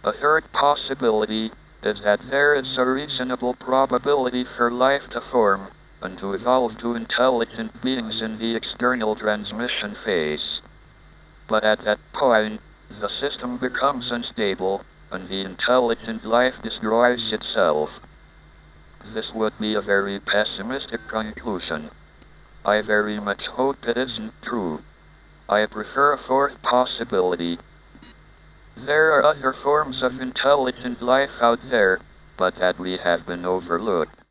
A third possibility is that there is a reasonable probability for life to form and to evolve to intelligent beings in the external transmission phase. But at that point, the system becomes unstable, and the intelligent life destroys itself. This would be a very pessimistic conclusion. I very much hope it isn't true. I prefer a fourth possibility. There are other forms of intelligent life out there, but that we have been overlooked.